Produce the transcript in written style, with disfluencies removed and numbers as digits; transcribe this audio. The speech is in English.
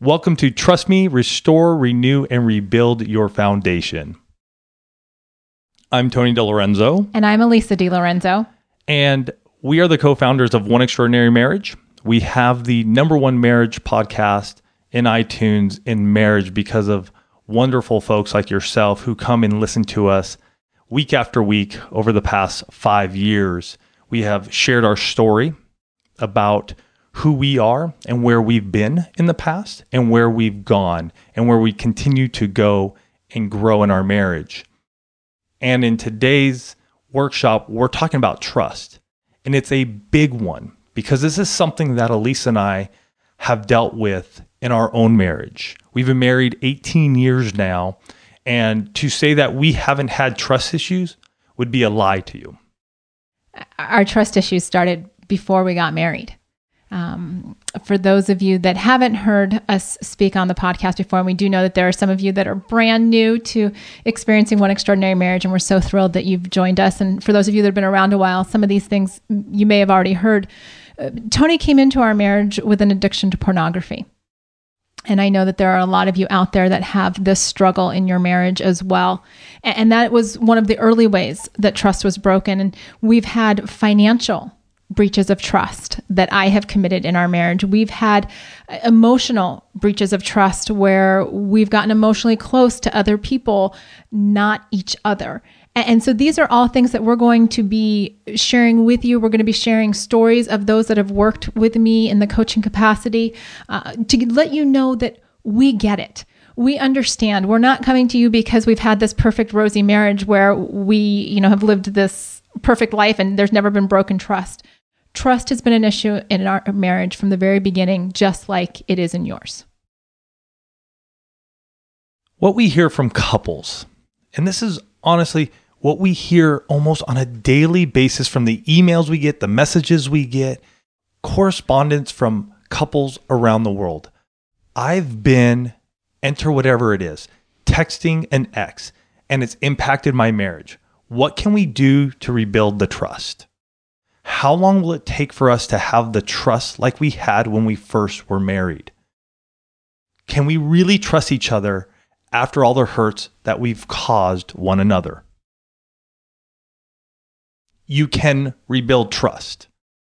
Welcome to Trust Me, Restore, Renew, and Rebuild Your Foundation. I'm Tony DiLorenzo. And I'm Elisa DiLorenzo. And we are the co-founders of One Extraordinary Marriage. We have the #1 marriage podcast in iTunes in marriage because of wonderful folks like yourself who come and listen to us week after week over the past 5 years. We have shared our story about who we are and where we've been in the past and where we've gone and where we continue to go and grow in our marriage. And in today's workshop, we're talking about trust. And it's a big one because this is something that Elisa and I have dealt with in our own marriage. We've been married 18 years now. And to say that we haven't had trust issues would be a lie to you. Our trust issues started before we got married. For those of you that haven't heard us speak on the podcast before, and we do know that there are some of you that are brand new to experiencing One Extraordinary Marriage, and we're so thrilled that you've joined us. And for those of you that have been around a while, some of these things you may have already heard. Tony came into our marriage with an addiction to pornography. And I know that there are a lot of you out there that have this struggle in your marriage as well. And that was one of the early ways that trust was broken. And we've had financial breaches of trust that I have committed in our marriage. We've had emotional breaches of trust where we've gotten emotionally close to other people, not each other. And so these are all things that we're going to be sharing with you. We're going to be sharing stories of those that have worked with me in the coaching capacity to let you know that we get it. We understand. We're not coming to you because we've had this perfect rosy marriage where we, have lived this perfect life and there's never been broken trust. Trust has been an issue in our marriage from the very beginning, just like it is in yours. What we hear from couples, and this is honestly what we hear almost on a daily basis from the emails we get, the messages we get, correspondence from couples around the world. I've been, enter whatever it is, texting an ex, and it's impacted my marriage. What can we do to rebuild the trust? How long will it take for us to have the trust like we had when we first were married? Can we really trust each other after all the hurts that we've caused one another? You can rebuild trust.